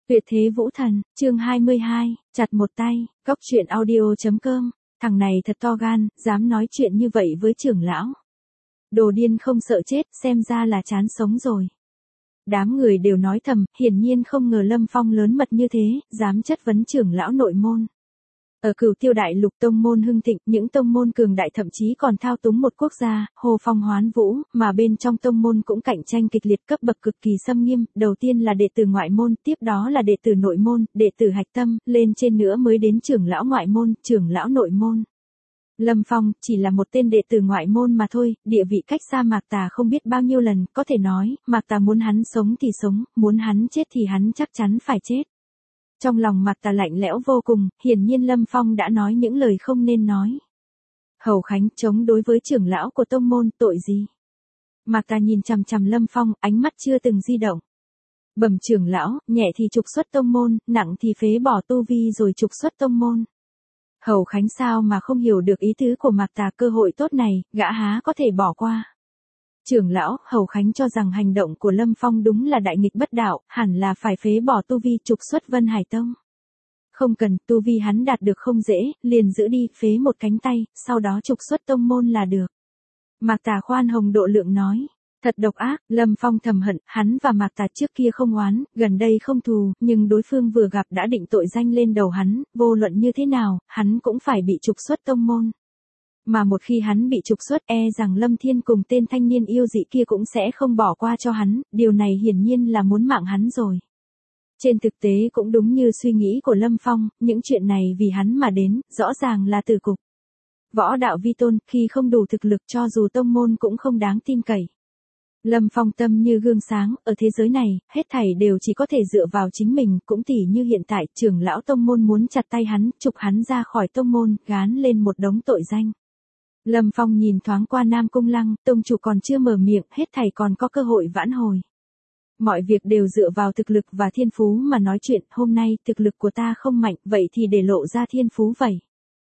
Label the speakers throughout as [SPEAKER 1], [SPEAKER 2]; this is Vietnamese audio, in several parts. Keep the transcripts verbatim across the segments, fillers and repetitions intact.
[SPEAKER 1] Tuyệt thế vũ thần, chương hai mươi hai, chặt một tay, cóc truyện audio.com, thằng này thật to gan, dám nói chuyện như vậy với trưởng lão. Đồ điên không sợ chết, xem ra là chán sống rồi. Đám người đều nói thầm, hiển nhiên không ngờ Lâm Phong lớn mật như thế, dám chất vấn trưởng lão nội môn. Ở Cửu Tiêu Đại Lục tông môn hưng thịnh, những tông môn cường đại thậm chí còn thao túng một quốc gia, hô phong hoán vũ, mà bên trong tông môn cũng cạnh tranh kịch liệt cấp bậc cực kỳ xâm nghiêm, đầu tiên là đệ tử ngoại môn, tiếp đó là đệ tử nội môn, đệ tử hạch tâm, lên trên nữa mới đến trưởng lão ngoại môn, trưởng lão nội môn. Lâm Phong chỉ là một tên đệ tử ngoại môn mà thôi, địa vị cách xa Mạc Tà không biết bao nhiêu lần, có thể nói, Mạc Tà muốn hắn sống thì sống, muốn hắn chết thì hắn chắc chắn phải chết. Trong lòng Mạc Tà lạnh lẽo vô cùng, hiển nhiên Lâm Phong đã nói những lời không nên nói. Hầu Khánh chống đối với trưởng lão của tông môn, tội gì? Mạc Tà nhìn chằm chằm Lâm Phong, ánh mắt chưa từng di động. Bẩm trưởng lão, nhẹ thì trục xuất tông môn, nặng thì phế bỏ tu vi rồi trục xuất tông môn. Hầu Khánh sao mà không hiểu được ý tứ của Mạc Tà, cơ hội tốt này, gã há có thể bỏ qua. Trưởng lão, Hầu Khánh cho rằng hành động của Lâm Phong đúng là đại nghịch bất đạo, hẳn là phải phế bỏ tu vi trục xuất Vân Hải Tông. Không cần, tu vi hắn đạt được không dễ, liền giữ đi, phế một cánh tay, sau đó trục xuất tông môn là được. Mạc Tà khoan hồng độ lượng nói. Thật độc ác, Lâm Phong thầm hận, hắn và Mạc Tà trước kia không oán, gần đây không thù, nhưng đối phương vừa gặp đã định tội danh lên đầu hắn, vô luận như thế nào, hắn cũng phải bị trục xuất tông môn. Mà một khi hắn bị trục xuất e rằng Lâm Thiên cùng tên thanh niên yêu dị kia cũng sẽ không bỏ qua cho hắn, điều này hiển nhiên là muốn mạng hắn rồi. Trên thực tế cũng đúng như suy nghĩ của Lâm Phong, những chuyện này vì hắn mà đến, rõ ràng là từ cục. Võ đạo vi tôn, khi không đủ thực lực cho dù tông môn cũng không đáng tin cậy. Lâm Phong tâm như gương sáng, ở thế giới này, hết thảy đều chỉ có thể dựa vào chính mình, cũng tỉ như hiện tại, trưởng lão tông môn muốn chặt tay hắn, trục hắn ra khỏi tông môn, gán lên một đống tội danh. Lâm Phong nhìn thoáng qua Nam Cung Lăng, tông chủ còn chưa mở miệng, hết thảy còn có cơ hội vãn hồi. Mọi việc đều dựa vào thực lực và thiên phú mà nói chuyện, hôm nay thực lực của ta không mạnh, vậy thì để lộ ra thiên phú vậy.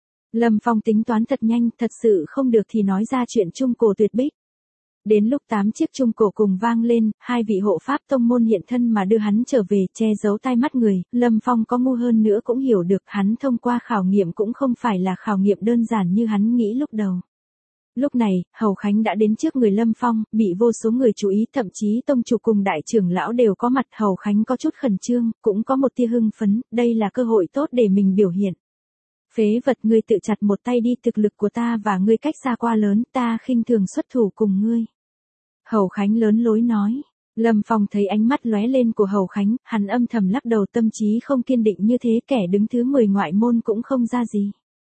[SPEAKER 1] Lâm Phong tính toán thật nhanh, thật sự không được thì nói ra chuyện trung cổ tuyệt bích. Đến lúc tám chiếc trung cổ cùng vang lên, hai vị hộ pháp tông môn hiện thân mà đưa hắn trở về, che giấu tai mắt người, Lâm Phong có ngu hơn nữa cũng hiểu được hắn thông qua khảo nghiệm cũng không phải là khảo nghiệm đơn giản như hắn nghĩ lúc đầu. Lúc này, Hầu Khánh đã đến trước người Lâm Phong, bị vô số người chú ý, thậm chí tông chủ cùng đại trưởng lão đều có mặt. Hầu Khánh có chút khẩn trương, cũng có một tia hưng phấn, đây là cơ hội tốt để mình biểu hiện. Phế vật, ngươi tự chặt một tay đi, thực lực của ta và ngươi cách xa quá lớn, ta khinh thường xuất thủ cùng ngươi. Hầu Khánh lớn lối nói. Lâm Phong thấy ánh mắt lóe lên của Hầu Khánh, hắn âm thầm lắc đầu, tâm trí không kiên định như thế, kẻ đứng thứ mười ngoại môn cũng không ra gì.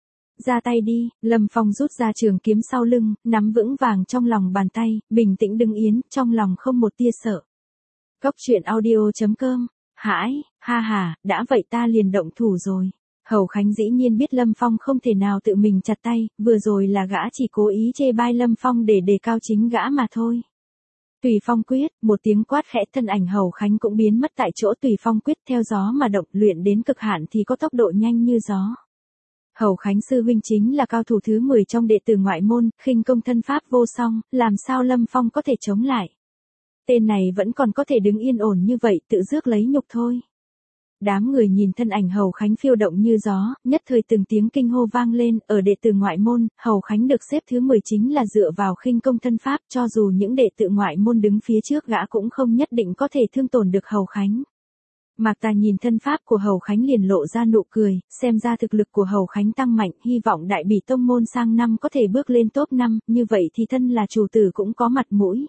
[SPEAKER 1] Ra tay đi, Lâm Phong rút ra trường kiếm sau lưng, nắm vững vàng trong lòng bàn tay, bình tĩnh đứng yên, trong lòng không một tia sợ. Cóc truyện audio.com, hãi, ha ha, đã vậy ta liền động thủ rồi. Hầu Khánh dĩ nhiên biết Lâm Phong không thể nào tự mình chặt tay, vừa rồi là gã chỉ cố ý chê bai Lâm Phong để đề cao chính gã mà thôi. Tùy Phong quyết, một tiếng quát khẽ, thân ảnh Hầu Khánh cũng biến mất tại chỗ. Tùy Phong quyết theo gió mà động, luyện đến cực hạn thì có tốc độ nhanh như gió. Hầu Khánh sư huynh chính là cao thủ thứ mười trong đệ tử ngoại môn, khinh công thân pháp vô song, làm sao Lâm Phong có thể chống lại. Tên này vẫn còn có thể đứng yên ổn như vậy, tự rước lấy nhục thôi. Đám người nhìn thân ảnh Hầu Khánh phiêu động như gió, nhất thời từng tiếng kinh hô vang lên, ở đệ tử ngoại môn, Hầu Khánh được xếp thứ mười chính là dựa vào khinh công thân pháp, cho dù những đệ tử ngoại môn đứng phía trước gã cũng không nhất định có thể thương tổn được Hầu Khánh. Mạc Tà nhìn thân pháp của Hầu Khánh liền lộ ra nụ cười, xem ra thực lực của Hầu Khánh tăng mạnh, hy vọng Đại Bỉ tông môn sang năm có thể bước lên top năm, như vậy thì thân là chủ tử cũng có mặt mũi.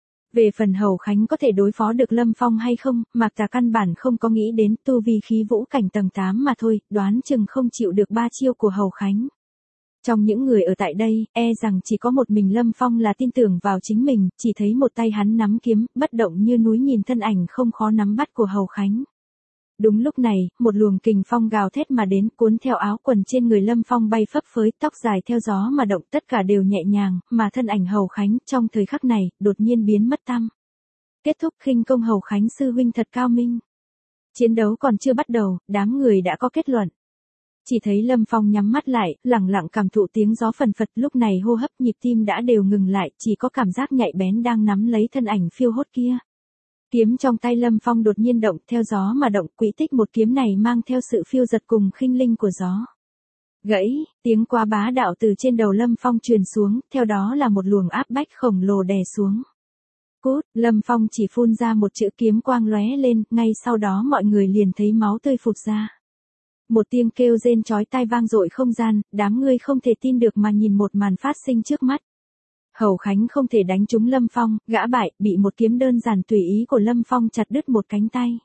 [SPEAKER 1] Về phần Hầu Khánh có thể đối phó được Lâm Phong hay không, Mạc Tà căn bản không có nghĩ đến, tu vi khí vũ cảnh tầng tám mà thôi, đoán chừng không chịu được ba chiêu của Hầu Khánh. Trong những người ở tại đây, e rằng chỉ có một mình Lâm Phong là tin tưởng vào chính mình, chỉ thấy một tay hắn nắm kiếm, bất động như núi, nhìn thân ảnh không khó nắm bắt của Hầu Khánh. Đúng lúc này, một luồng kình phong gào thét mà đến, cuốn theo áo quần trên người Lâm Phong bay phấp phới, tóc dài theo gió mà động, tất cả đều nhẹ nhàng, mà thân ảnh Hầu Khánh trong thời khắc này, đột nhiên biến mất tăm. Kết thúc, khinh công Hầu Khánh sư huynh thật cao minh. Chiến đấu còn chưa bắt đầu, đám người đã có kết luận. Chỉ thấy Lâm Phong nhắm mắt lại, lặng lặng cảm thụ tiếng gió phần phật, lúc này hô hấp nhịp tim đã đều ngừng lại, chỉ có cảm giác nhạy bén đang nắm lấy thân ảnh phiêu hốt kia. Kiếm trong tay Lâm Phong đột nhiên động, theo gió mà động, quỹ tích một kiếm này mang theo sự phiêu dật cùng khinh linh của gió. Gãy, tiếng quá bá đạo từ trên đầu Lâm Phong truyền xuống, theo đó là một luồng áp bách khổng lồ đè xuống. Cút, Lâm Phong chỉ phun ra một chữ kiếm quang lóe lên, ngay sau đó mọi người liền thấy máu tươi phụt ra. Một tiếng kêu rên chói tai vang dội không gian, đám người không thể tin được mà nhìn một màn phát sinh trước mắt. Hầu Khánh không thể đánh trúng Lâm Phong, gã bại, bị một kiếm đơn giản tùy ý của Lâm Phong chặt đứt một cánh tay.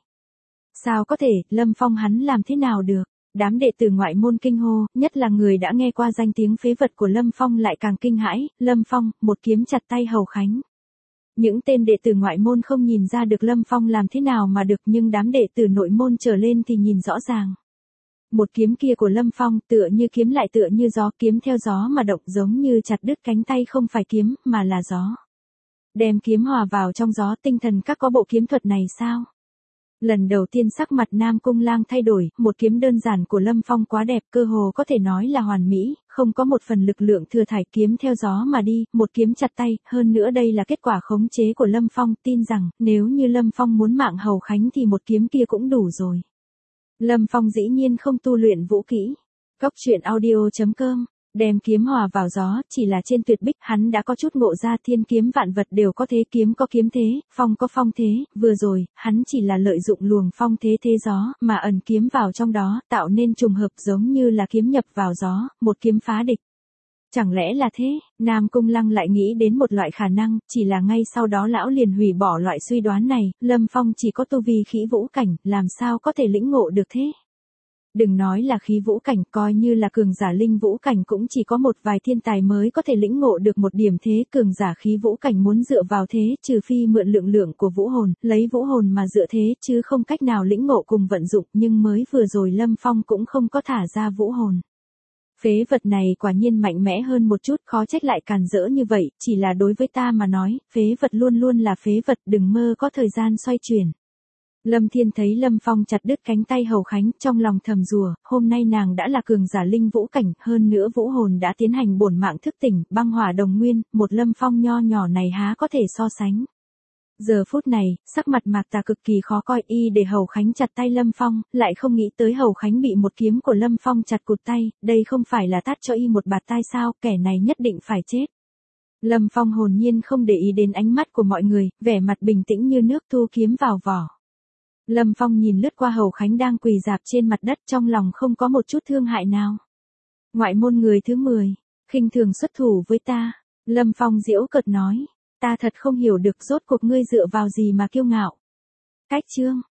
[SPEAKER 1] Sao có thể, Lâm Phong hắn làm thế nào được? Đám đệ tử ngoại môn kinh hô, nhất là người đã nghe qua danh tiếng phế vật của Lâm Phong lại càng kinh hãi, Lâm Phong, một kiếm chặt tay Hầu Khánh. Những tên đệ tử ngoại môn không nhìn ra được Lâm Phong làm thế nào mà được, nhưng đám đệ tử nội môn trở lên thì nhìn rõ ràng. Một kiếm kia của Lâm Phong tựa như kiếm lại tựa như gió, kiếm theo gió mà động, giống như chặt đứt cánh tay không phải kiếm, mà là gió. Đem kiếm hòa vào trong gió, tinh thần các có bộ kiếm thuật này sao? Lần đầu tiên sắc mặt Nam Cung Lang thay đổi, một kiếm đơn giản của Lâm Phong quá đẹp, cơ hồ có thể nói là hoàn mỹ, không có một phần lực lượng thừa thải, kiếm theo gió mà đi, một kiếm chặt tay, hơn nữa đây là kết quả khống chế của Lâm Phong, tin rằng, nếu như Lâm Phong muốn mạng Hầu Khánh thì một kiếm kia cũng đủ rồi. Lâm Phong dĩ nhiên không tu luyện vũ kỹ. Cốc truyện audio chấm com, đem kiếm hòa vào gió, chỉ là trên tuyệt bích, hắn đã có chút ngộ ra thiên kiếm vạn vật đều có thế, kiếm có kiếm thế, phong có phong thế, vừa rồi, hắn chỉ là lợi dụng luồng phong thế thế gió, mà ẩn kiếm vào trong đó, tạo nên trùng hợp giống như là kiếm nhập vào gió, một kiếm phá địch. Chẳng lẽ là thế, Nam Cung Lăng lại nghĩ đến một loại khả năng, chỉ là ngay sau đó lão liền hủy bỏ loại suy đoán này, Lâm Phong chỉ có tu vi khí vũ cảnh, làm sao có thể lĩnh ngộ được thế? Đừng nói là khí vũ cảnh, coi như là cường giả linh vũ cảnh cũng chỉ có một vài thiên tài mới có thể lĩnh ngộ được một điểm thế, cường giả khí vũ cảnh muốn dựa vào thế, trừ phi mượn lượng lượng của vũ hồn, lấy vũ hồn mà dựa thế, chứ không cách nào lĩnh ngộ cùng vận dụng, nhưng mới vừa rồi Lâm Phong cũng không có thả ra vũ hồn. Phế vật này quả nhiên mạnh mẽ hơn một chút, khó trách lại càn rỡ như vậy, chỉ là đối với ta mà nói, phế vật luôn luôn là phế vật, đừng mơ có thời gian xoay chuyển. Lâm Thiên thấy Lâm Phong chặt đứt cánh tay Hầu Khánh, trong lòng thầm rủa, hôm nay nàng đã là cường giả linh vũ cảnh, hơn nữa vũ hồn đã tiến hành bổn mạng thức tỉnh, băng hỏa đồng nguyên, một Lâm Phong nho nhỏ này há có thể so sánh. Giờ phút này, sắc mặt Mạc Tà cực kỳ khó coi, y để Hầu Khánh chặt tay Lâm Phong, lại không nghĩ tới Hầu Khánh bị một kiếm của Lâm Phong chặt cụt tay, đây không phải là tát cho y một bạt tai sao, kẻ này nhất định phải chết. Lâm Phong hồn nhiên không để ý đến ánh mắt của mọi người, vẻ mặt bình tĩnh như nước, thu kiếm vào vỏ. Lâm Phong nhìn lướt qua Hầu Khánh đang quỳ rạp trên mặt đất, trong lòng không có một chút thương hại nào. Ngoại môn người thứ mười, khinh thường xuất thủ với ta. Lâm Phong giễu cợt nói, ta thật không hiểu được rốt cuộc ngươi dựa vào gì mà kiêu ngạo. Cách chương.